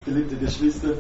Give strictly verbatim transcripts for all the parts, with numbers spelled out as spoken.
Geliebte Geschwister,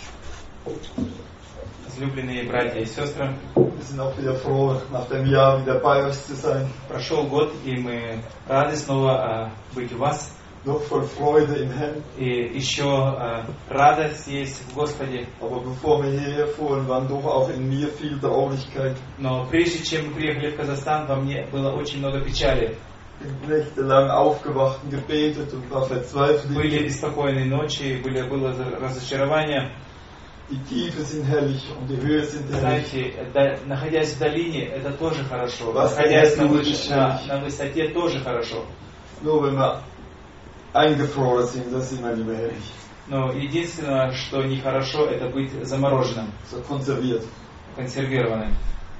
возлюбленные братья и сестры, wir sind auch wieder froh, nach dem Jahr wieder bei euch zu sein. Прошел год, и мы рады снова äh, быть у вас. Noch voll Freude im Herrn. И еще äh, радость есть в Господе. Aber bevor wir hierher fuhren, waren doch auch in mir viel Traurigkeit. Но прежде чем мы приехали в Казахстан, во мне было очень много печали. Ich bin nächtelang aufgewacht und gebetet und war verzweifelt. Были беспокойные ночи, были, было разочарование. Die Tiefe sind herrlich und die Höhe sind herrlich. Знаете, да, находясь в долине, это тоже хорошо. Was Находясь на, du выше, на, на высоте, тоже хорошо. Nur wenn wir eingefroren sind, das ist immer nicht mehr herrlich. Но единственное, что нехорошо, это быть замороженным, So konserviert. консервированным.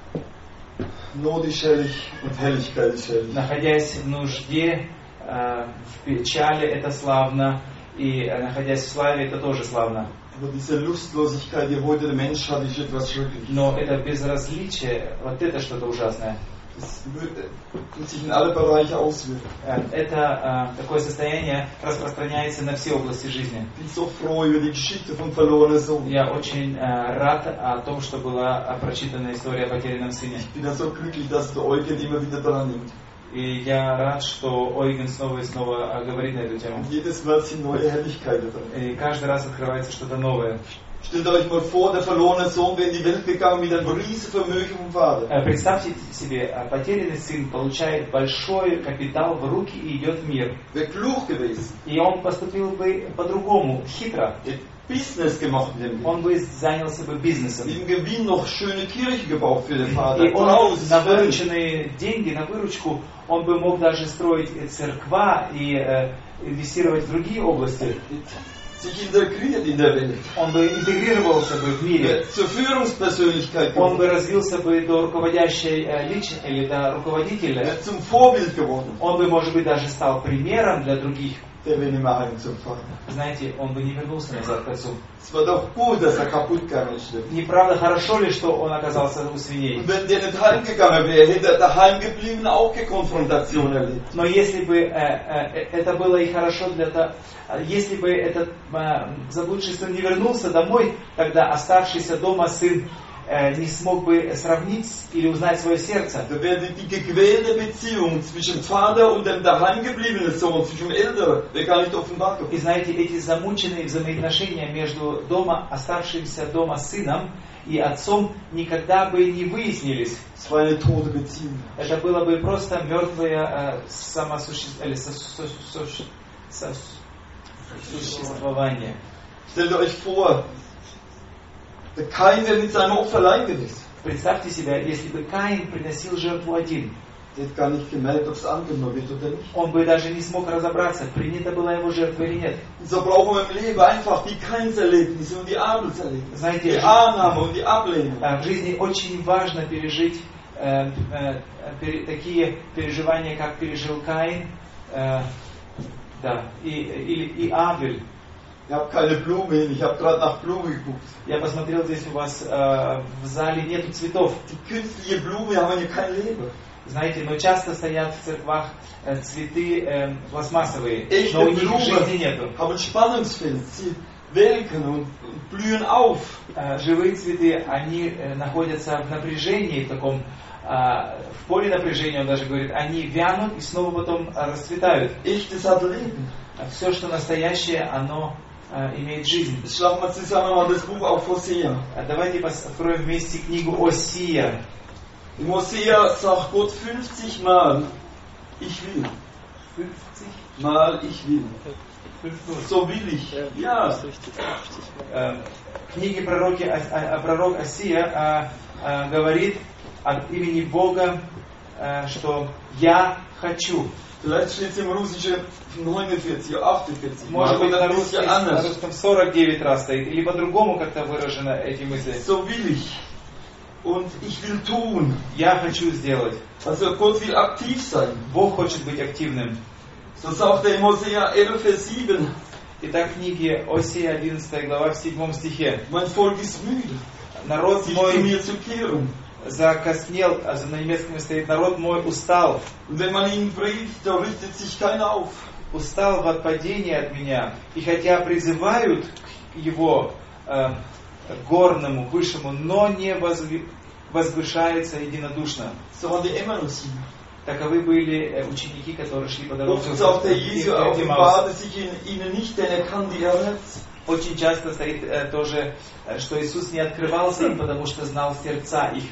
Not ist herrlich und Herrlichkeit ist herrlich. Находясь в нужде, э, в печали, это славно. И э, находясь в славе, это тоже славно. Aber diese Lustlosigkeit, die heute der Mensch hat, ist etwas Schreckliches. Но это безразличие, вот это что-то ужасное. Das wird sich in alle Bereiche auswirken. Э, Это э, такое состояние распространяется на все области жизни. Ich bin so froh über die Geschichte vom verlorenen Sohn. Я очень э, рад о том, что была прочитана история о потерянном сыне. Ich bin ja so glücklich, dass der Eugen immer wieder dran nimmt. И я рад, что Ойген снова и снова говорит на эту тему. Und jedes Mal sind neue Herrlichkeiten drin. И каждый раз открывается что-то новое. Stellt euch mal vor, der verlorene Sohn wäre in die Welt gegangen mit einem riesigen Vermögen vom Vater. Представьте себе, потерянный сын получает большой капитал в руки и идет в мир. Wäre klug gewesen. И он поступил бы по-другому, хитро. Hätte Business gemacht mit dem Geld. Он бы занялся бы бизнесом. Mit dem Gewinn noch schöne Kirche gebaut für den Vater. И он Haus, на вырученные деньги, на выручку, он бы мог даже строить церква и э, инвестировать в другие области. Sich integriert in der Welt. Он бы интегрировался бы в мире. Zur Führungspersönlichkeit Он бы geworden. развился бы до руководящей э, личности или до руководителя. Wäre zum Vorbild geworden. Он бы, может быть, даже стал примером для других. Der wäre nicht mehr heim zum Vater. Знаете, он бы не вернулся назад к отцу. Es war doch gut, dass er kaputt gegangen ist. Неправда, хорошо ли, что он оказался у свиней? Und wenn der nicht heimgegangen wäre, hätte er daheim geblieben auch keine Konfrontation erlebt. Но если бы э, э, это было и хорошо для того, если бы этот э, заблудший сын не вернулся домой, тогда оставшийся дома сын э, не смог бы сравнить или узнать свое сердце. Da wäre die gequälte Beziehung zwischen Vater und dem daheim gebliebenen Sohn, zwischen dem Älteren, wäre gar nicht offenbar geworden. И знаете, эти замученные взаимоотношения между дома, оставшимся дома сыном и отцом никогда бы не выяснились. Es war eine tote Beziehung. Это было бы просто мертвое э, самосуще- или со- со- со- со- существование. Stellt euch vor, der Kain wäre mit seinem Opfer allein gewesen. Представьте себя, если бы Каин приносил жертву один. Der hätte gar nicht gemerkt, ob es angenommen wird oder nicht. Он бы даже не смог разобраться, принята была его жертва или нет. Und so brauchen wir im Leben einfach die Kainserlebnisse und die Abelserlebnisse. Знаете, Die Annahme und die Ablehnung. в жизни очень важно пережить э, э, пере- такие переживания, как пережил Каин, э, да, и, и, и Авель. Ich habe keine Blume hin, ich habe gerade nach Blume geguckt. Я посмотрел, здесь у вас э, в зале нету цветов. Die künstliche Blume haben ja kein Leben. Знаете, но часто стоят в церквах э, цветы э, пластмассовые, Echte но у них жизни Blumen нету. haben Spannungsfeld, sie welken und, und blühen auf. Э, живые цветы, они э, находятся в напряжении, в таком, э, в поле напряжения, он даже говорит, они вянут и снова потом э, расцветают. Echtes hat Leben. Все, что настоящее, оно э, имеет жизнь. Jetzt schlagen wir zusammen mal das Buch auf Hosea. А давайте пос- откроем вместе книгу Осия. Im Hosea sagt Gott fünfzig Mal, ich will. fünfzig Mal, ich will. So will ich. Ja. Э, В книге пророки, Ос- а- а пророк Осия а, а, говорит от имени Бога, а, что «Я хочу». Vielleicht steht es im Russischen neunundvierzig oder achtundvierzig. Может быть, Oder на ein русском, bisschen на anders. русском сорок девять раз стоит, или по-другому как-то выражены эти мысли. So will ich. Und ich will tun. «Я хочу сделать». Also Gott will aktiv sein. Бог хочет быть активным. So sagt er im Hosea elf, Vers sieben. Итак, в книге Осия, одиннадцатая глава, в седьмом стихе. Mein Volk ist müde, «Народ sich zu мой mir zu kehren. закоснел», а на немецком стоит «Народ мой устал». Und wenn man ihnen predigt, da richtet sich keiner auf. «Устал в отпадении от меня». И хотя призывают его э, горному, высшему, но не возви, возвышается единодушно. So waren die Emmaus-Jünger. Таковы были ученики, которые шли по дороге. Oft sagt der Jesu, er offenbarte sich ihnen nicht, denn er kannte ihr Herz. Очень часто стоит э, тоже, э, что Иисус не открывался им, потому что знал сердца их.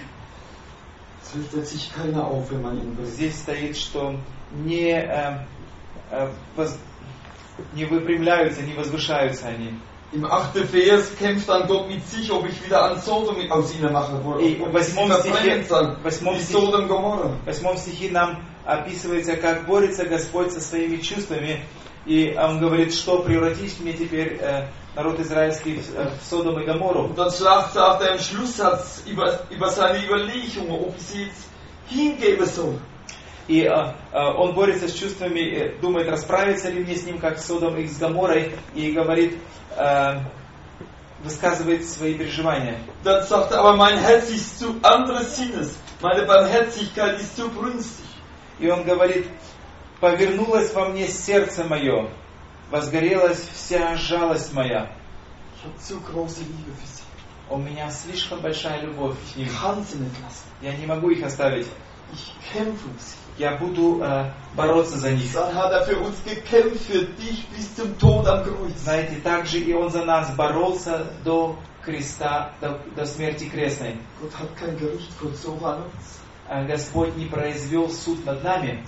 Здесь стоит, что не, э, э, воз, не выпрямляются, не возвышаются они. Im achten Vers kämpft dann Gott mit sich, ob ich wieder an Sodom aus ihnen mache. И в восьмом стихе, восьмом стихе, восьмом стихе нам описывается, как борется Господь со своими чувствами. И он говорит, что превратишь мне теперь э, народ израильский в, э, в Содом и Гоморру. Und dann sagt er im Schlusssatz über, über seine Überlegungen, ob ich sie jetzt hingeben soll. И э, э, он борется с чувствами, э, думает, расправиться ли мне с ним, как с Содом и с Гоморрой, и говорит, э, высказывает свои переживания. Dann sagt er, aber mein Herz ist zu anderes Sinnes, meine Barmherzigkeit ist zu brünstig. И он говорит, повернулось во мне сердце мое, возгорелась вся жалость моя. У меня слишком большая любовь к ним. Я не могу их оставить. Я буду э, бороться за них. Знаете, также и Он за нас боролся до креста, до, до смерти крестной. Господь не произвел суд над нами,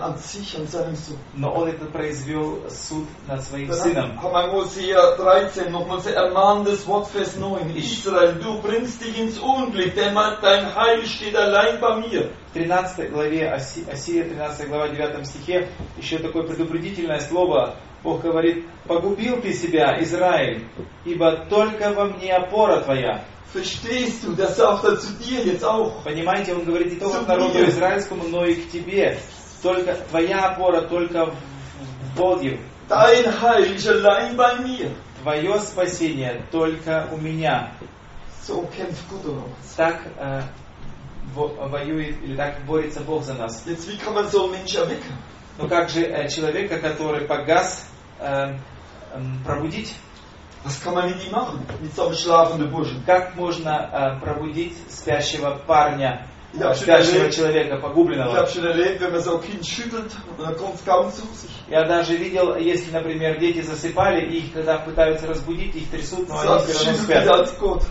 но Он это произвел суд над Своим Сыном. Hosea dreizehn nochmal sehr ermahnendes Wort, Vers neun. Israel, du bringst dich ins Unglück, denn dein Heil steht allein bei mir. В тринадцатой главе, Осия, тринадцатая глава, девятом стихе, еще такое предупредительное слово. Бог говорит, погубил ты себя, Израиль, ибо только во мне опора твоя. Verstehst du, das sagt er zu dir jetzt auch. Понимаете, он говорит не только к народу израильскому, но и к тебе. Только твоя опора только в, в Боге. Dein Heil ist allein bei mir. Твое спасение только у меня. So kämpft Gott um uns. Так э, во, воюет или так борется Бог за нас. Jetzt wie kann man so einen Mensch erwecken? Но как же э, человека, который погас, э, э, пробудить? Was kann man mit ihm machen? Mit so einem schlafenden Burschen? Как можно äh, пробудить спящего парня, äh, спящего erlebt, человека, погубленного? Ich schon erlebt, wenn man so ein Kind schüttelt, und dann kommt es kaum zu sich. Я даже видел, если, например, дети засыпали, и их, когда пытаются разбудить, их трясут, но они все равно спят.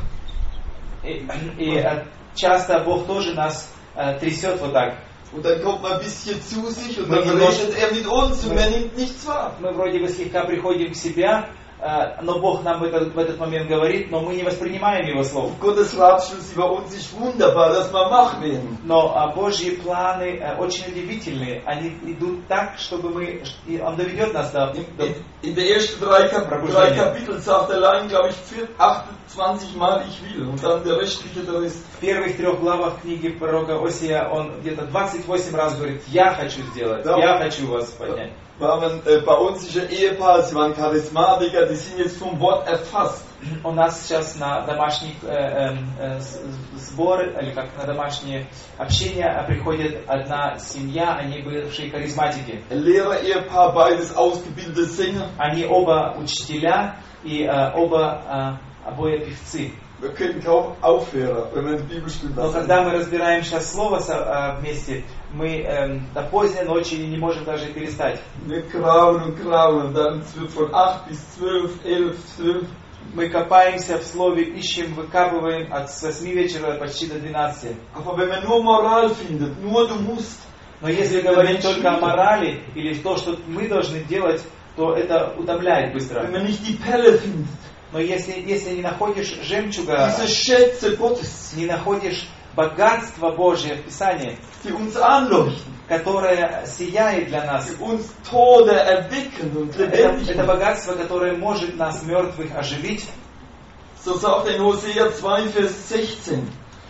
И, и äh, часто Бог тоже нас äh, трясет вот так. Und dann kommt man ein bisschen zu sich, und dann redet er mit uns, und man nimmt nichts wahr. Мы вроде бы слегка приходим к себе, но Бог нам в этот, в этот момент говорит, но мы не воспринимаем Его слов. Gottes Ratschluss über uns ist wunderbar, dass wir wach werden. Но а, Божьи планы а, очень удивительные. Они идут так, чтобы мы, и Он доведет нас до, до in, in der ersten drei, Kap drei Kapitel sagt allein, glaube ich, achtundzwanzig Mal ich will, und dann der restliche der Rest. В первых трех главах книги пророка Осия он где-то двадцать восемь раз говорит, я хочу сделать, да. Я хочу вас поднять. Wir haben äh, bei uns ist ein Ehepaar, sie waren Charismatiker, die sind jetzt vom Wort erfasst. У нас сейчас на домашний э, э, сбор, или как на домашнее общение приходит одна семья, они бывшие харизматики. Lehrer, Ehepaar, beides ausgebildete Sänger. Они оба учителя и э, оба э, обои певцы. Wir können kaum aufhören, wenn wir die Bibelstunde Но когда мы разбираем сейчас слово э, вместе, мы э, до поздней ночи не можем даже перестать. Wir grauen und grauen, dann wird von acht bis zwölf, elf, zwölf. Мы копаемся в слове, ищем, выкапываем от с восьми вечера почти до двенадцати. Aber wenn man nur Moral findet, nur du musst. Но если говорить только о морали или то, что мы должны делать, то это утомляет быстро. Wenn man nicht die Pelle findet. Но если, если не находишь жемчуга, diese Schätze Gottes, не находишь богатство Божие в Писании, die uns anleuchten, которое сияет для нас, die uns Tode erwecken und lebendig это, это богатство, которое может нас мертвых оживить. So sagt in Hosea zwei, Vers sechzehn.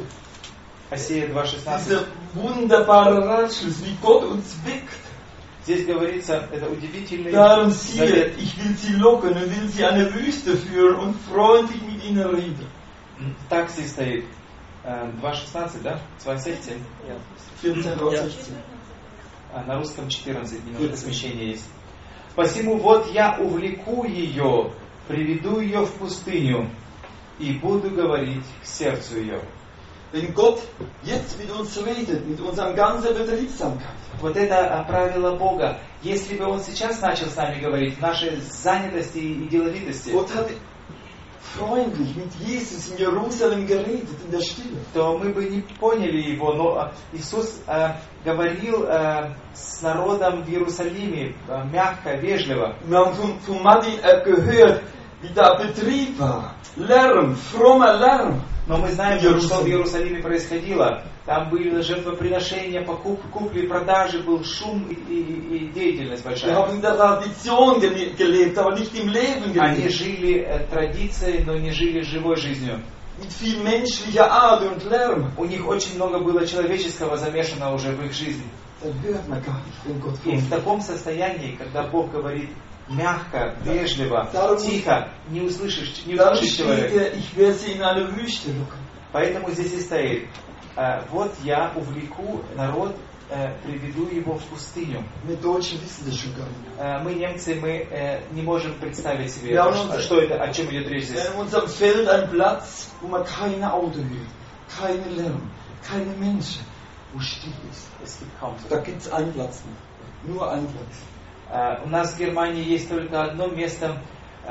Осия два шестнадцать. Dieser wunderbare Ratschluss, wie Gott uns weckt. Здесь говорится, это удивительный Darum siehe, завет. ich will sie locken und will sie eine Wüste führen und freundlich mit ihnen reden. Так здесь стоит. два шестнадцать, да? два семь. vierzehn. На русском четырнадцать, немножко смещение есть. Посему вот я увлеку ее приведу ее в пустыню и буду говорить к сердцу ее. Wenn Gott jetzt mit uns redet, mit unserem ganzen Betriebsamkeit, Вот это правило Бога. Если бы Он сейчас начал с нами говорить в нашей занятости и деловитости, Gott hat freundlich mit Jesus in Jerusalem geredet, in der Stille. то мы бы не поняли Его. Но Иисус äh, говорил äh, с народом в Иерусалиме äh, мягко, вежливо. Wir haben von, von Martin äh, gehört, wie da Betrieb war. Lärm, frommer Lärm. Но мы знаем, что в Иерусалиме происходило. Там были жертвоприношения, покупки, купли, продажи, был шум и, и, и деятельность большая. Wir haben in der Tradition gelebt, aber nicht im Leben Они gelebt. жили äh, традицией, но не жили живой жизнью. Mit viel menschlicher Art und Lärm. У них очень много было человеческого замешано уже в их жизни. Dann hört man gar nicht, wenn Gott И в vorkommt. таком состоянии, когда Бог говорит мягко, вежливо, тихо, не услышишь, не Dann услышишь steht человека. er, ich werde sie in eine Wüste locken. Поэтому здесь и стоит. э, Вот я увлеку народ, э, приведу его в пустыню. Wir Deutschen wissen das schon gar nicht. Э, Мы, немцы, мы э, не можем представить себе, Ja, что, und- что это, о чем идет речь здесь. In unserem Feld ein Platz, wo man keine Auto hört, keine Lärm, keine Menschen, wo still ist. Es gibt kaum so. Da gibt es einen Platz noch. Nur einen Platz. Э, У нас в Германии есть только одно место,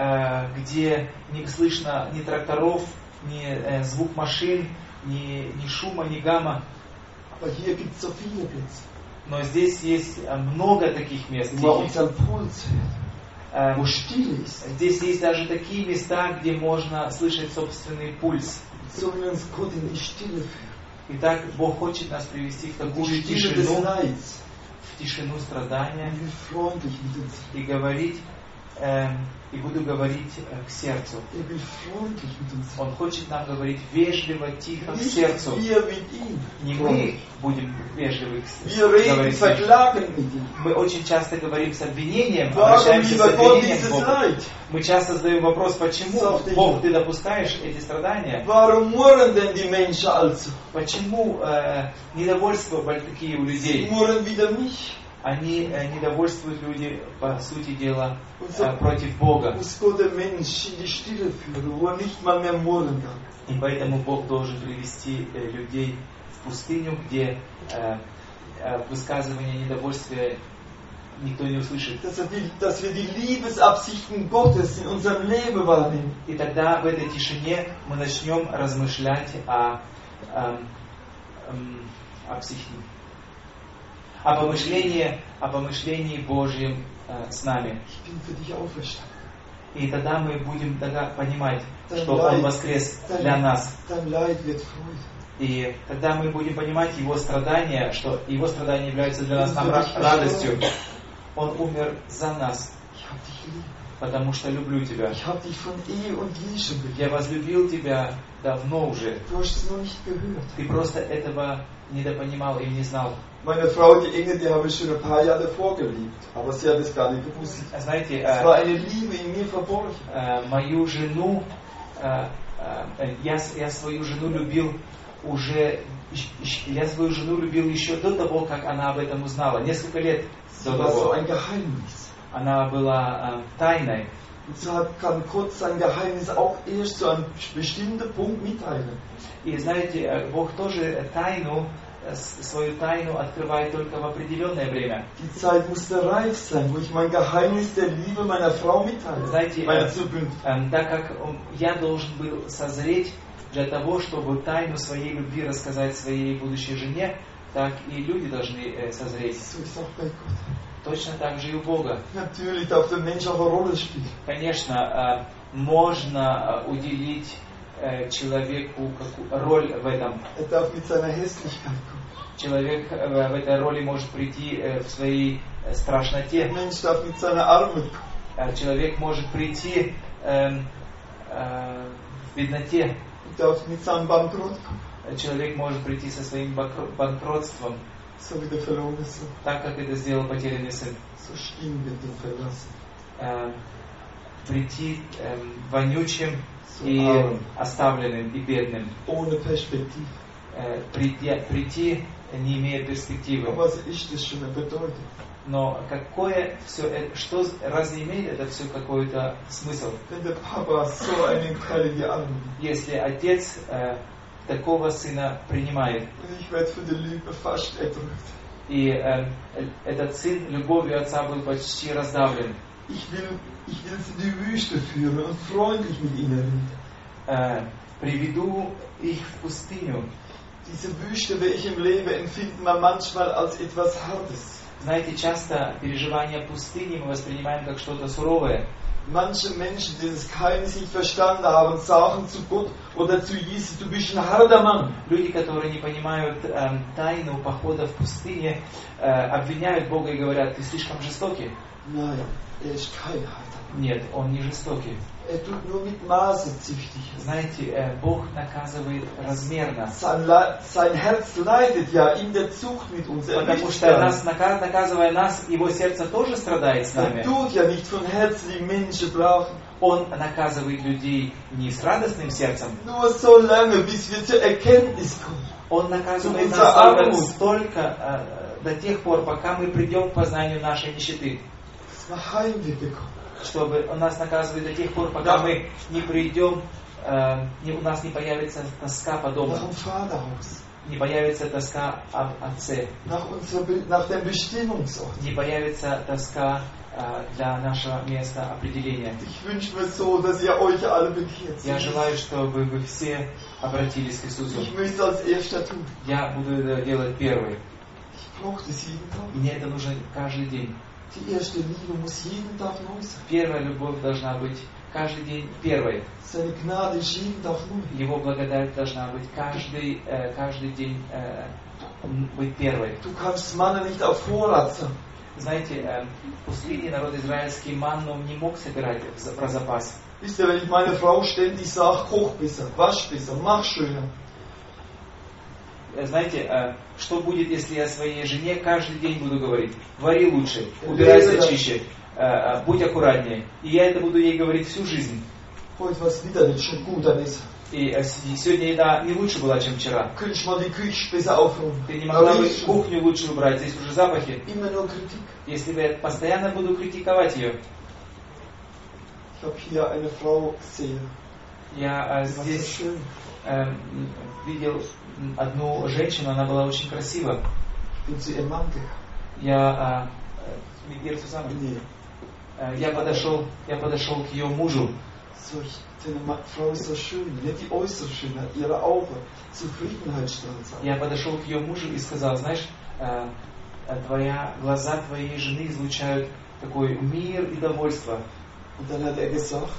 э, где не слышно ни тракторов, ни э, звук машин, ни, ни шума, ни гамма. Aber hier gibt es so viele Plätze, Но здесь есть э, много таких мест. wo man тихих. unseren Puls hört, Э, wo still ist. Здесь есть даже такие места, где можно слышать собственный пульс. So will uns Gott in die Stille führen. Итак, Бог хочет нас привести в In такую die Stille des тишину, Leids. в тишину страдания Er will freundlich mit uns sein. и говорить, э, и буду говорить э, к сердцу. Er will freundlich mit uns sein. Он хочет нам говорить вежливо, тихо к Nicht сердцу. wir mit ihm. Не мы будем вежливы к Wir reden, говорить с ним. verklagen mit ihm. Мы очень часто говорим с обвинением, Warum, обращаемся с lieber Gott, обвинением к dieses Богу. Leid? Мы часто задаем вопрос, почему, Sag Бог, ich. ты допускаешь эти страдания? Warum murren denn die Menschen also? Почему э, недовольства такие у Sie людей? murren wider mich. Они э, недовольствуют люди, по сути дела, Und so э, против Бога. muss Gott den Mensch in die Stille führen, wo er nicht mal mehr murren kann. И поэтому Бог должен привести э, людей в пустыню, где э, э, высказывание недовольствия никто не услышит. Dass, er die, dass wir die Liebesabsichten Gottes in unserem Leben wahrnehmen. И тогда в этой тишине мы начнем размышлять о, эм, эм, о психи- о помышлении, о помышлении Божьем э, с нами. Ich bin für dich auferstanden. И тогда мы будем тогда понимать, Dein что Он Leid- воскрес dein- для нас. Dein Leid wird Freude. И тогда мы будем понимать Его страдания, что Его страдания являются для нас Он нам за ра- dich радостью. gestorben. Он умер за нас, Ich hab dich lieb. потому что люблю тебя. Ich hab dich von Ehe und Je schon geliebt. Я возлюбил тебя давно уже. Du hast es noch nicht gehört. Ты просто этого недопонимал и не знал. Meine Frau, die Inge, die habe ich schon ein paar Jahre davor geliebt. Aber sie hat es gar nicht gewusst. Знаете, Es э, war eine Liebe in mir verborgen. э, мою жену, э, э, я, с- я свою жену любил уже, ищ- ищ- я свою жену любил еще до того, как она об этом узнала. Несколько лет Sie до war so того. ein Geheimnis. Она была э, tайной. Und so hat- kann Gott sein Geheimnis auch erst zu einem bestimmten Punkt mitteilen. И знаете, э, Бог тоже тайну, э, с- свою тайну открывает только в определенное время. Die Zeit musste reif sein, wo ich mein Geheimnis der Liebe meiner Frau mitteile. Знаете, Meiner э, Zukunft. э, так как э, я должен был созреть для того, чтобы тайну своей любви рассказать своей будущей жене, так и люди должны э, созреть. So ist auch bei Gott. Точно так же и у Бога. Natürlich darf der Mensch auch eine Rolle spielen. Конечно, э, можно э, уделить э, человеку какую роль в этом. Er darf mit seiner Hässlichkeit kommen. Человек э, в этой роли может прийти э, в своей э, Der страшноте. Mensch darf mit seiner Armut kommen. Э, Человек может прийти э, э, в бедноте. Er darf mit seinem Bankrott kommen. Человек может прийти со своим бакро- банкротством, So wie der verlorene Sohn. так как это сделал потерянный сын. So stehen wir den verlassen. Э, Прийти э, вонючим So и arm. оставленным и бедным, Ohne Perspektive. э, прийти, прийти, не имея перспективы. Aber was ist das schon eine Bedeutung? Но какое все это, что разве имеет это все какой-то смысл? Wenn der Papa so einen Kerl annimmt. Если отец э, такого сына принимает. Ich werde von der Liebe fast erdrückt. И э, этот сын любовью отца был почти раздавлен. Ich will, ich will sie in die Wüste führen und freundlich mit ihnen reden. Äh, приведу их в пустыню. Diese Wüste, welche im Leben empfindet man manchmal als etwas Hartes. Знаете, часто переживание пустыни мы воспринимаем как что-то суровое. Manche Menschen, die das Geheimnis nicht verstanden haben, sagen zu Gott oder zu Jesus, du bist ein harter Mann. Люди, которые не понимают э, тайну похода в пустыне, э, обвиняют Бога и говорят, ты слишком жестокий. Nein, er ist kein harter Mann. Нет, он не жестокий. Er tut nur mit Maße züchtig. Знаете, э, Бог наказывает размерно. Sein, Le- sein Herz leidet ja in der Zucht mit uns. Er Потому möchte что нас, нака- наказывая нас, его сердце тоже страдает с Er нами. tut ja nicht von Herzen, die Menschen brauchen. Он наказывает людей не с радостным сердцем, Nur so lange, bis wir zur Erkenntnis kommen. Он наказывает Unser нас только Armut. столько, э, до тех пор, пока мы придем к познанию нашей нищеты. Dass wir Heimweh bekommen. Чтобы Он нас наказывает до тех пор, пока Да. мы не придем, э, не, у нас не появится тоска по дому, Nach dem Vaterhaus. не появится тоска об отце, Nach, unserer, Be- nach dem Bestimmungsort. не появится тоска э, для нашего места определения. Ich wünsche mir so, dass ihr euch alle bekehrt. Я желаю, чтобы вы все обратились к Иисусу. Ich möchte als Erster tun. Я буду это делать первый. Ich brauche das jeden Tag. И мне это нужно каждый день. Die erste Liebe muss jeden Tag neu sein. Первая любовь должна быть каждый день первой. Seine Gnade ist jeden Tag neu. Его благодать должна быть каждый, э, каждый день э, быть первой. Du kannst Manna nicht auf Vorrat sein. Знаете, э, в пустыне народ израильский манну не мог собирать за- про запас. Wisst ihr, wenn ich meine Frau ständig sage, koch besser, wasch besser, mach schöner. Э, Знаете, э, что будет, если я своей жене каждый день буду говорить, вари лучше, убирайся чище, э, э, будь аккуратнее. И я это буду ей говорить всю жизнь. Heute war es wieder nicht schon gut, Anissa. И э, с- и сегодня еда не лучше была, чем вчера. Könntest mal die Küche besser aufräumen. Ты не могла бы Riechen. кухню лучше убрать, здесь уже запахи. Immer nur Kritik. Если бы я постоянно буду критиковать ее, Ich habe hier eine Frau gesehen. я э, Die war so здесь schön. э, м, видел м, одну женщину, она была очень красива. Ich bin zu ihrem Mann gegangen. Я, э, э, mit ihr zusammen. Nee. Э, я подошел, я подошел к ее мужу. Solch, deine Ma- Frau ist so schön. Nicht die äußere Schönheit, ihre Augen. Zufriedenheit strahlt sie aus. Я подошел к ее мужу и сказал, знаешь, э, э, твоя, глаза твоей жены излучают такой мир и довольство. Und dann hat er gesagt,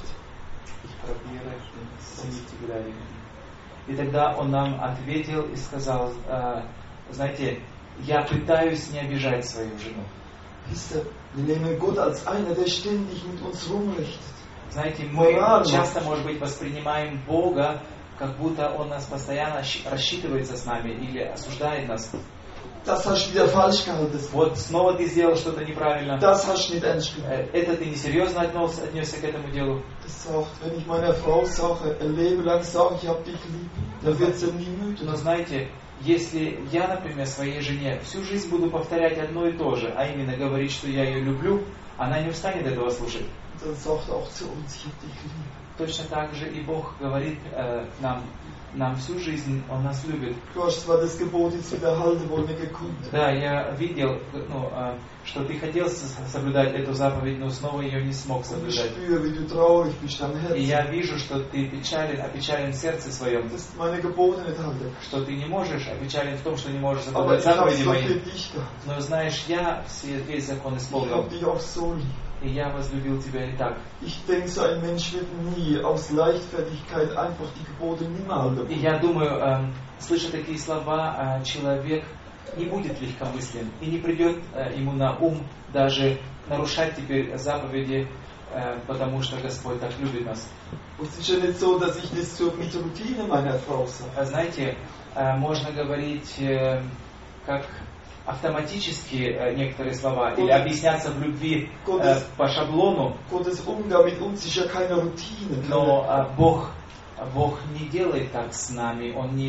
И тогда он нам ответил и сказал, э, знаете, я пытаюсь не обижать свою жену. wisst ihr, wir nehmen Gott als einer, der ständig mit uns rumrichtet. Знаете, мы Морально. часто, может быть, воспринимаем Бога, как будто Он нас постоянно щ- рассчитывается с нами или осуждает нас. Das hast du wieder falsch gehalten. Вот снова ты сделал что-то неправильно. Das hast du nicht ernst genommen. Э, Это ты несерьезно отнес, отнесся к этому делу. Das sagt, wenn ich meiner Frau sage, ein Leben lang sage, ich hab dich lieb, dann wird sie nie müde. Но знаете, если я, например, своей жене всю жизнь буду повторять одно и то же, а именно говорить, что я ее люблю, она не устанет этого слушать. Dann sagt er auch zu uns, ich hab dich lieb. Точно так же и Бог говорит э, нам, нам всю жизнь, Он нас любит. Du hast zwar das Gebot jetzt wieder halten wollen, gekonnt. Да, я видел, ну, э, что ты хотел с- соблюдать эту заповедь, но снова ее не смог Und ich соблюдать. spüre, wie du traurig bist am И я Herzen. вижу, что ты печален, опечален в сердце своем, Dass du meine Gebote nicht halten. что ты не можешь, опечален в том, что не можешь Aber соблюдать ich habe заповеди so мои. für dich gehabt. Но знаешь, я все, весь закон Ich исполнил, hab dich auch so lieb. и я возлюбил тебя и так. Ich denke, so ein Mensch wird nie aus Leichtfertigkeit einfach die Gebote nimmer halten. И я думаю, эм, слыша такие слова, э, человек не будет легкомыслен и не придет э, ему на ум даже нарушать теперь заповеди, э, потому что Господь так любит нас. Und es ist ja nicht so, dass ich das so mit Routine meiner Frau sage. А знаете, э, можно говорить э, как автоматически э, некоторые слова или объясняться в любви э, по шаблону, Gottes Umgang mit uns ist ja keine Routine. но э, Бог, Бог не делает так с нами, Он не,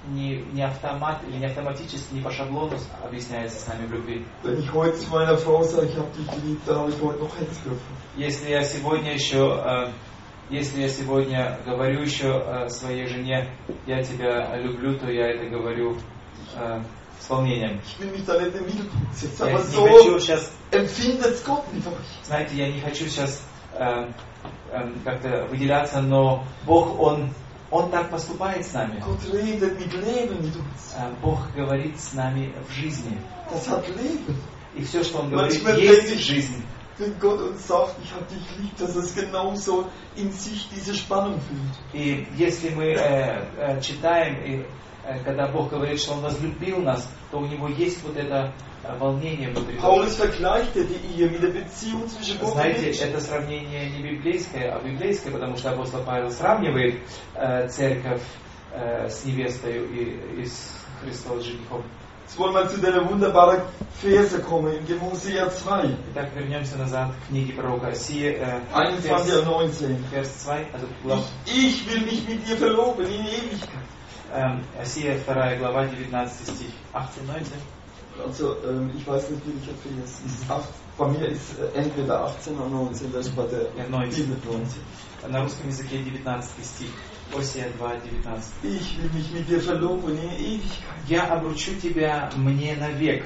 не, не автомат или не автоматически, не по шаблону объясняется с нами в любви. Wenn ich heute zu meiner Frau sage, ich habe dich geliebt, dann habe ich heute noch Herzklopfen. Если я сегодня еще, э, если я сегодня говорю еще э, своей жене, я тебя люблю, то я это говорю э, с волнением. Ich will mich da nicht im Mittelpunkt setzen, Я aber не so хочу сейчас, empfindet Gott mit euch. знаете, я не хочу сейчас э, э, как-то выделяться, но Бог, Он, Он так поступает с нами. Gott redet mit Leben mit uns. Э, Бог говорит с нами в жизни. Das hat Leben. И все, что Он говорит, Manchmal есть denke ich, жизнь. wenn Gott uns sagt, ich habe dich lieb, dass es genauso in sich diese Spannung fühlt. И если мы э, э, читаем, и, э, когда Бог говорит, что Он возлюбил нас, то у Него есть вот это э, волнение внутри. Paulus vergleicht ja die Ehe mit der Beziehung zwischen Gott und Знаете, Menschen. это сравнение не библейское, а библейское, потому что апостол Павел сравнивает э, церковь э, с невестой и, и с Христом с женихом. Jetzt wollen wir zu der wunderbaren Verse kommen, in Hosea zwei, Итак, вернемся назад к книге пророка Осии, э, einundzwanzig und neunzehn. верс два, also, глав, Ich, ich will mich mit dir verloben in Ewigkeit. э, Осия вторая глава, девятнадцатый стих, achtzehn, neunzehn. Also, ähm, ich weiß nicht, welcher Vers ist. Acht, bei mir ist äh, entweder achtzehn oder neunzehn, das ist bei der Ja, neunzehn. Bibel neunzehn. На русском языке девятнадцатый стих, Осия два, девятнадцать. Ich will mich mit dir verloben in Ewigkeit. Я обручу тебя мне навек.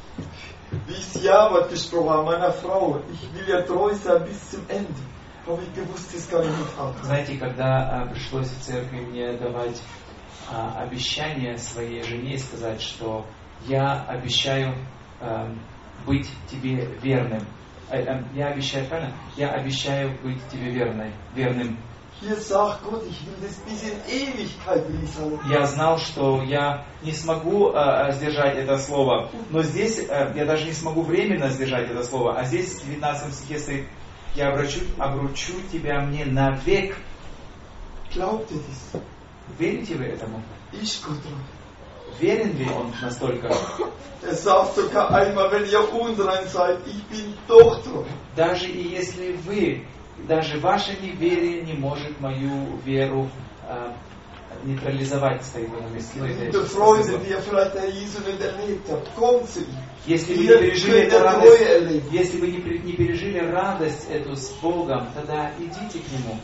Wie ich das Ja-Wort gesprochen habe, meiner Frau, ich will ja treu sein bis zum Ende. Habe ich gewusst, das kann ich nicht haben. Знаете, когда а, пришлось в церкви мне давать а, обещание своей жене и сказать, что я обещаю а, быть тебе верным. А, а, я обещаю, правильно? Я обещаю быть тебе верной, верным. Hier sagt Gott, ich will das bis in Ewigkeit will ich halten. Я знал, что я не смогу а, сдержать это слово, но здесь а, я даже не смогу временно сдержать это слово, а здесь в девятнадцатом стихе стоит: я обручу, обручу тебя мне навек. Glaubt ihr das? Верите вы этому? Ist Gott treu? Верен ли он настолько? Er sagt sogar einmal, wenn ihr unrein seid, ich bin doch treu. Даже и если вы, даже ваше неверие не может мою веру а, нейтрализовать, стоит на месте. Die Freude, die ihr vielleicht der Jesu nicht erlebt habt, kommt zu ihm. Если вы не Ihr пережили könnt эту der Treue радость, erleben. если вы не, пре- не пережили радость эту с Богом, тогда идите к Нему.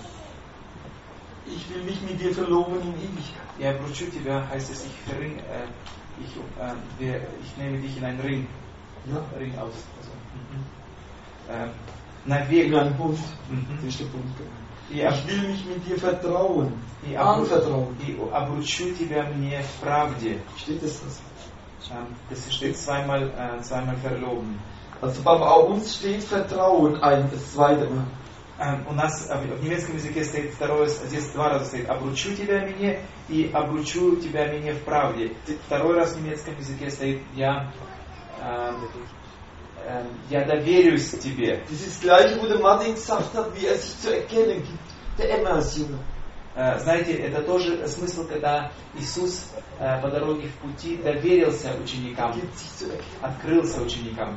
Ich will mich mit dir verloben in Ewigkeit. Я обручу тебя, heißt es, ich, ring, äh, ich, äh, wir, ich nehme dich in einen Ring, Ja. Ring aus. Also, mhm. äh, навек. In einen Bund. Mhm. Das ist der Bund gemeint. И, об- Ich will mich mit dir vertrauen. и обру- Anvertrauen. и обручу тебя мне в правде. Steht das das? Ähm, Das steht zweimal, äh, zweimal verloben. Also bei uns steht Vertrauen ein, das zweite Mal. Ähm, У нас э, в в немецком языке стоит второе, здесь два раза стоит «обручу тебя мне» и «обручу тебя мне в правде». Второй раз в немецком языке стоит «я, э, э, я доверюсь тебе». Das ist das gleiche, wo der Martin gesagt hat, wie er sich zu erkennen gibt. Der Emmaus-Jünger. Э, Знаете, это тоже смысл, когда Иисус э, по дороге в пути доверился ученикам, Gibt sich zu erkennen. открылся ученикам.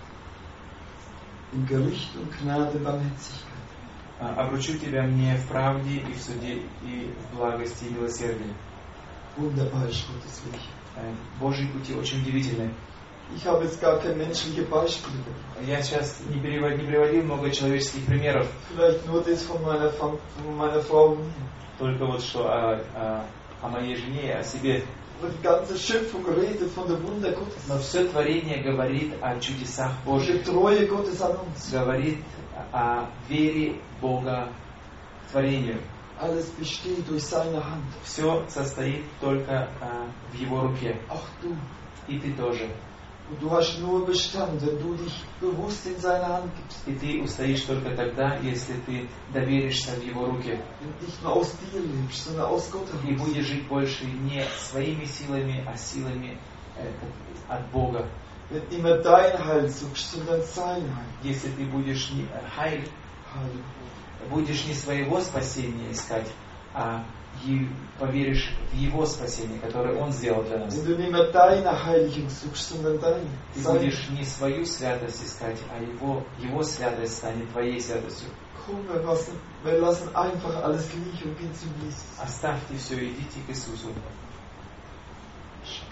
In Gericht und Gnade Barmherzigkeit. Э, «Обручу тебя мне в правде и в суде и в благости и милосердии». Wunderbar ist Gottes Weg. Э, Божьи пути очень удивительны. Ich habe jetzt gar keine menschlichen Beispiele. Я сейчас не, перевод, не приводил много человеческих примеров, Vielleicht nur das von meiner, Fam- von meiner Frau und mir. только вот что о, о- о моей жене и о себе. Aber die ganze Schöpfung redet von der Wunder Gottes. Но все творение говорит о чудесах Von der Божьих, Treue Gottes an uns. говорит о вере Бога к творению. Alles besteht durch seine Hand. Все состоит только а, в Его руке. Auch du. И ты тоже. Und du hast nur Bestand, wenn du dich bewusst in seine Hand gibst. И ты устоишь только тогда, если ты доверишься в Его руки. Wenn du nicht mehr aus dir lebst, sondern aus Gott И heraus. будешь жить больше не своими силами, а силами э, от Бога. Wenn du immer dein Heil suchst, sondern sein Heil. Если ты будешь не, хайль, Heil. будешь не своего спасения искать, а и поверишь в Его спасение, которое Он сделал для нас. Wenn du nicht mehr deine Heiligung suchst, sondern deine. Ты Sein. будешь не свою святость искать, а Его, Его святость станет твоей святостью. Komm, wir lassen, wir lassen einfach alles liegen und gehen zum Jesus. Оставьте все, идите к Иисусу.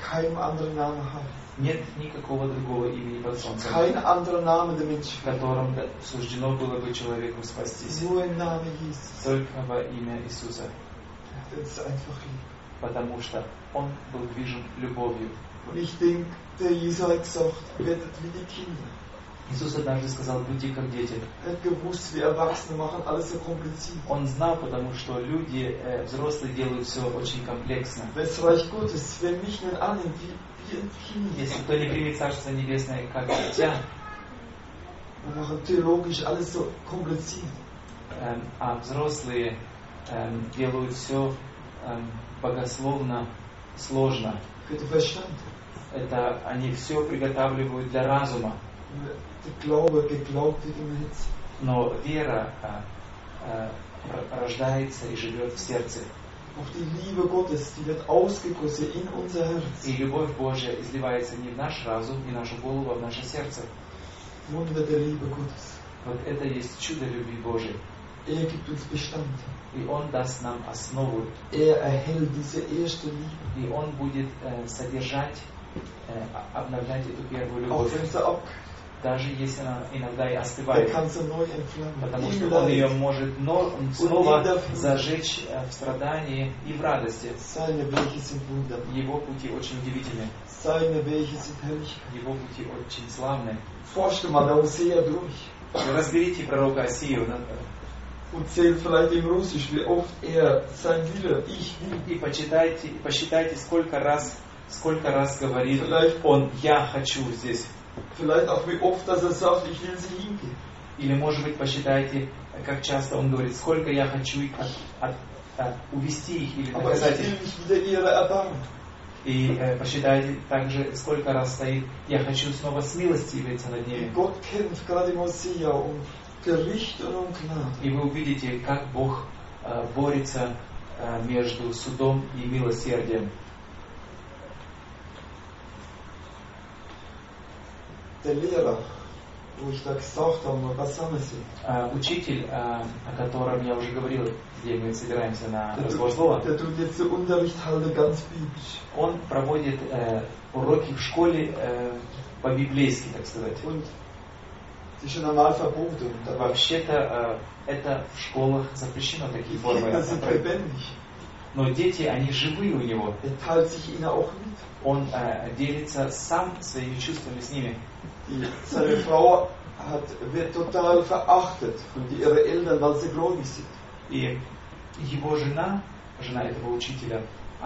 keinem anderen Namen haben. Нет никакого другого имени под солнцем, Kein anderer Name der Menschen. в котором суждено было бы человеку спастись. Nur im Namen Jesus. Только во имя Иисуса. Das ist einfach lieb. Потому что Он был движим любовью. Und ich denke, der Jesus hat gesagt, werdet wie die Kinder. Иисус однажды сказал: будьте как дети. Er hat gewusst, wir Erwachsene machen alles so kompliziert. Он знал, потому что люди, э, взрослые, делают все очень комплексно. Das Reich Gottes, wer mich nicht annimmt, wie, wie ein Kind. Если кто не примет Царство Небесное как дитя, Wir machen theologisch alles so kompliziert. э, а взрослые э, делают все э, богословно сложно, Für den Verstand. это они все приготавливают для разума. Der Glaube geglaubt wird im Herzen. Но вера э, э, рождается и живет в сердце. Auch die Liebe Gottes, die wird ausgegossen in unser Herz. И любовь Божья изливается не в наш разум, не в нашу голову, а в наше сердце. Wunder der Liebe Gottes. Вот это есть чудо любви Божьей. Er gibt uns Bestand. И Он даст нам основу. Er erhält diese erste Liebe. И Он будет э, содержать, э, обновлять эту первую Auch любовь. wenn sie abkühlt, Даже если она иногда и er остывает. kann sie neu entflammen. Потому Im что Он ее Leid. может но, снова зажечь э, в страдании и в радости. Seine Wege sind wunderbar. Его пути очень удивительны. Seine Wege sind herrlich. Его пути очень славны. Forschte mal der Hosea durch Разберите пророка Осию да, und zählt vielleicht im Russisch, wie oft er sein Wille, ich will. и почитайте, посчитайте, сколько раз, сколько раз говорит Vielleicht, Он: «Я хочу здесь». vielleicht auch wie oft, dass er sagt, ich will sie hingehen. Или, может быть, посчитайте, как часто Он говорит: «Сколько я хочу их от, от, от, увести их или Aber ich наказать их». will mich wieder ihre erbarmen. И э, посчитайте также, сколько раз стоит: «Я хочу снова смилостивиться над ними». Gott kämpft gerade im Hosea um Gericht und um Gnade. И вы увидите, как Бог э, борется э, между судом и милосердием. Der Lehrer, wo ich da gesagt habe, was haben sie? Э, учитель, э, о котором я уже говорил, где мы собираемся на Der, разбор слова, der tut jetzt den Unterricht halten, ganz biblisch. он проводит э, уроки в школе э, по-библейски, так сказать. Und das ist schon einmal verboten. Aber Вообще-то э, это в школах запрещено, такие die формы. Kinder sind lebendig. Но дети, они живые у него. Er teilt sich ihnen auch mit. Он э, делится сам своими чувствами с ними. Die, seine Frau hat, wird total verachtet von die, ihre Eltern, weil sie gläubig sind. И его жена, жена этого учителя,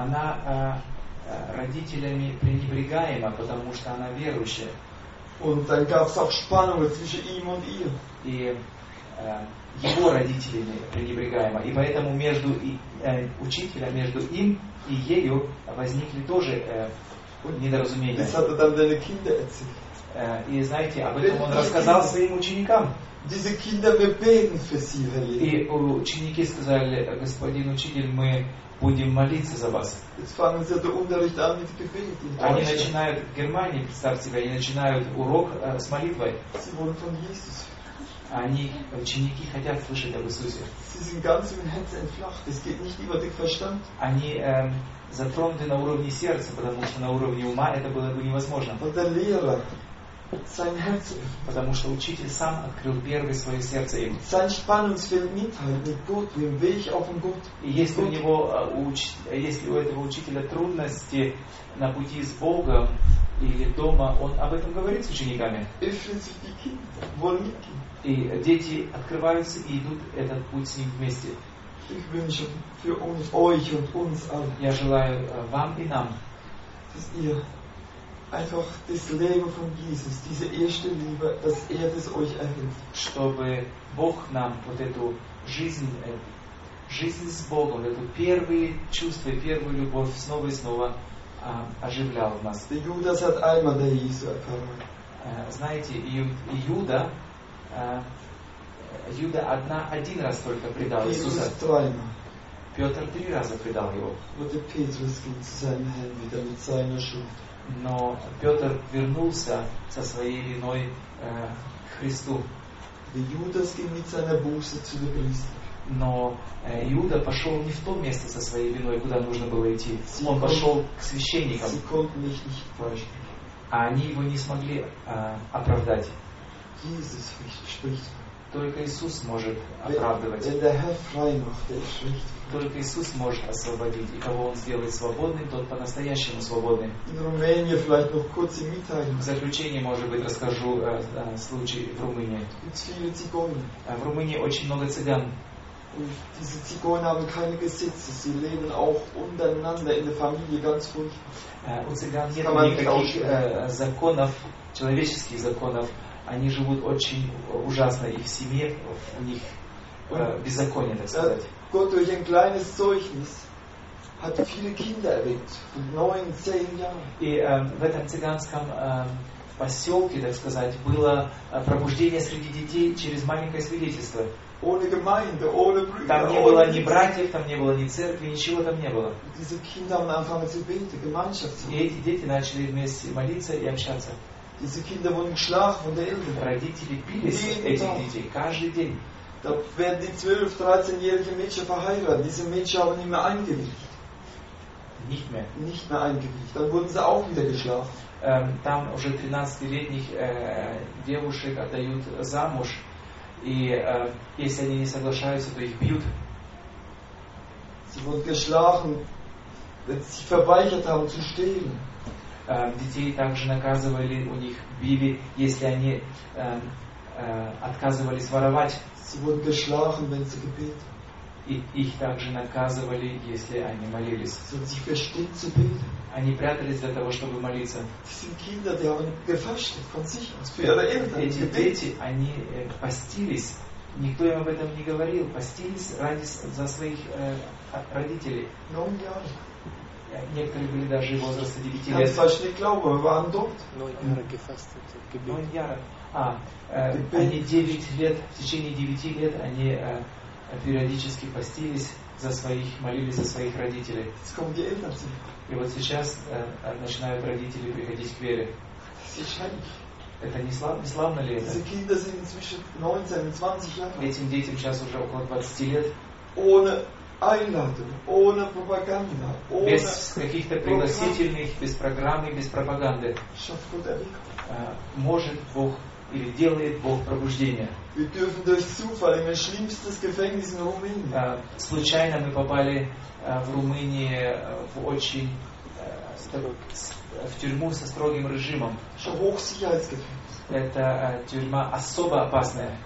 она э, э, родителями пренебрегаема, потому что она верующая. Und dann gab es auch Spannungen zwischen ihm und ihr. И э, его родителями пренебрегаемо. И поэтому между и, э, учителем, между им и ею возникли тоже э, недоразумения. Das hat er dann seine Kinder erzählt. Э, и знаете, об этом он рассказал своим ученикам. Diese Kinder, wir beten für sie, Herr Jesus. И ученики сказали: «Господин учитель, мы будем молиться за вас». Jetzt fangen sie den Unterricht an mit Gebet. in Они Deutschland. начинают в Германии, представьте себе, они начинают урок э, с молитвой. Sie wollen von Jesus. Они, ученики, хотят слышать об Иисусе. Sie sind ganz im Herzen entflacht. Es geht nicht über den Verstand. Они э, затронуты на уровне сердца, потому что на уровне ума это было бы невозможно. Und der Lehrer sein Herz öffnet. Потому что учитель сам открыл первое свое сердце им. Sein Spannungsfeld mitteilt mit Gott, mit dem Weg auf den Gott. И если у него, э, у уч- если у этого учителя трудности на пути с Богом или дома, он об этом говорит с учениками. Öffnet sich die Kinder, wollen mitgehen. И дети открываются и идут этот путь с ним вместе. Ich wünsche für uns, euch und uns alle, Я желаю э, вам и нам, dass ihr einfach das Leben von Jesus, diese erste Liebe, dass er das euch erhält. чтобы Бог нам вот эту жизнь, э, жизнь с Богом, эту первые чувства, первую любовь снова и снова а, оживлял в нас. Der Judas hat einmal der Jesus erkannt. Э, Знаете, Ю- Иуда, э, Иуда одна, один раз только предал Иисуса. Petrus dreimal. Петр три раза предал его. Und der Petrus ging zu seinem Herrn wieder mit seiner Schuld. Но Петр вернулся со своей виной э, к Христу. Der Judas ging mit seiner Buße zu den Priestern. Но э, Иуда пошел не в то место со своей виной, куда нужно было идти. Он пошел к священникам. А они его не смогли э, оправдать. Только Иисус может оправдывать. Только Иисус может освободить. И кого Он сделает свободным, тот по-настоящему свободный. В заключение, может быть, расскажу э, э, случай в Румынии. В Румынии очень много цыган. Und diese Zigeuner haben keine Gesetze, sie leben auch untereinander in der Familie ganz furchtbar. У цыган нет никаких э, законов, человеческих законов. Они живут очень ужасно, и в семье у них äh, беззаконие, так сказать. Gott durch ein kleines Zeugnis hat viele Kinder erweckt, von neun, zehn Jahren. И äh, в этом цыганском äh, поселке, так сказать, было äh, пробуждение среди детей через маленькое свидетельство. Ohne Gemeinde, ohne Brüder, там не было ни братьев, там не было ни церкви, ничего там не было. Diese Kinder haben angefangen zu beten, Gemeinschaft zu machen. И эти дети начали вместе молиться и общаться. Diese Kinder wurden geschlagen von den Eltern. Родители бились этих детей каждый день. Da werden die zwölf, dreizehnjährigen Mädchen verheiratet. Diese Mädchen haben nicht mehr eingewilligt. Nicht mehr. Nicht mehr eingewilligt. Dann wurden sie auch wieder geschlagen. Там уже тринадцатилетних э, девушек отдают замуж, и э, если они не соглашаются, то их бьют. Sie wurden geschlagen, wenn sie sich verweigert haben zu stehlen. Детей также наказывали, у них били, если они э, э, отказывались воровать. Sie wurden geschlagen, wenn sie gebetet. И их также наказывали, если они молились. Sie haben sich versteckt zu beten. Они прятались для того, чтобы молиться. Die sind Kinder, die haben gefastet von sich aus für ihre Eltern. Эти дети, они э, постились. Никто им об этом не говорил. Постились ради за своих э, родителей. Neun Jahre. Некоторые были даже возраста девяти лет. Я fast nicht glauben, wir waren dort. Neun Jahre. А, э, они девять лет, в течение девяти лет они э, периодически постились за своих, молились за своих родителей. И вот сейчас э, начинают родители приходить к вере. Это не славно, не славно ли это? Этим детям сейчас уже около двадцати лет. Einladung, ohne Propaganda, ohne без каких-то пригласительных, без программы, без пропаганды. Äh, может Бог или делает Бог пробуждение. Wir dürfen durch Zufall in ein schlimmstes Gefängnis in Rumänien. Äh, случайно мы попали äh, в Румынии äh, в очень äh, в тюрьму со строгим режимом. Это äh, тюрьма особо опасная.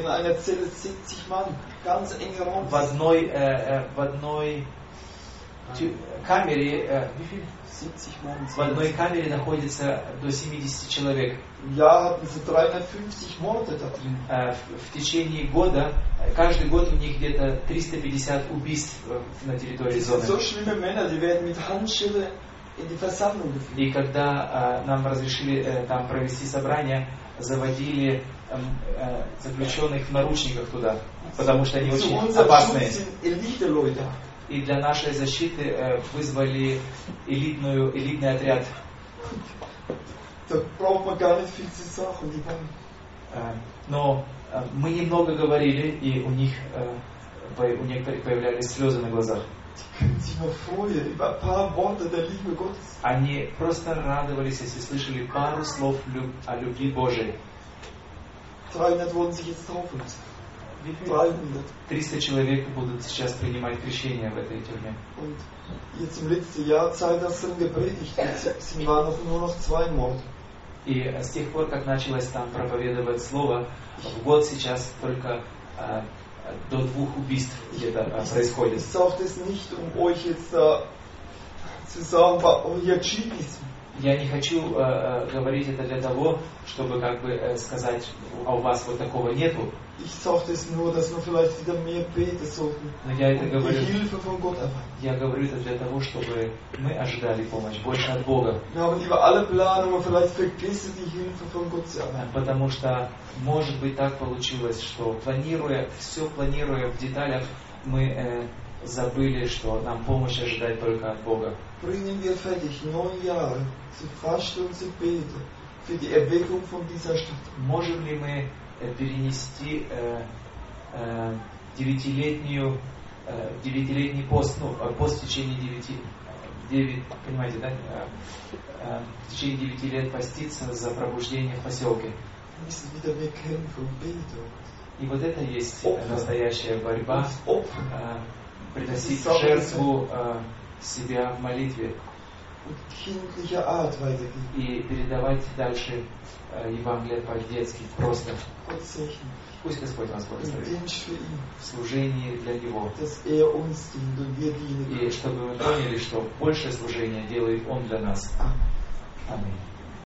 В одной, äh, в одной тю, камере, äh, в одной камере находится до семидесяти человек. Äh, в, в течение года, каждый год у них где-то триста пятьдесят убийств на территории зоны. И когда äh, нам разрешили äh, там провести собрание, заводили äh, äh, заключенных в наручниках туда, потому что они очень опасные. И для нашей защиты äh, вызвали элитную, элитный отряд. Äh, но äh, мы немного говорили, и у них, äh, у некоторых появлялись слезы на глазах. Они просто радовались, если слышали пару слов о любви Божией. триста человек будут сейчас принимать крещение в этой тюрьме. И с тех пор, как началось там проповедовать слово, в год сейчас только до двух убийств где-то происходит. Я не хочу э, говорить это для того, чтобы как бы э, сказать, а у вас вот такого нету. Но я это говорю, я говорю это для того, чтобы мы ожидали помощь больше от Бога. Потому что может быть так получилось, что планируя, все планируя в деталях, мы э, забыли, что нам помощь ожидать только от Бога. Bringen wir fertig, neun Jahre zu fasten und zu beten für die Erweckung von dieser Stadt. Можем ли мы перенести э, э, девятилетнюю, девятилетний пост, ну, пост в течение девяти, девять, понимаете, да, в течение девяти лет поститься за пробуждение в поселке. И вот это есть настоящая борьба, приносить в жертву себя в молитве и передавать дальше Евангелие по-детски, просто. Пусть Господь вас благословит в служении для Него. И чтобы мы поняли, что большее служение делает Он для нас. Аминь.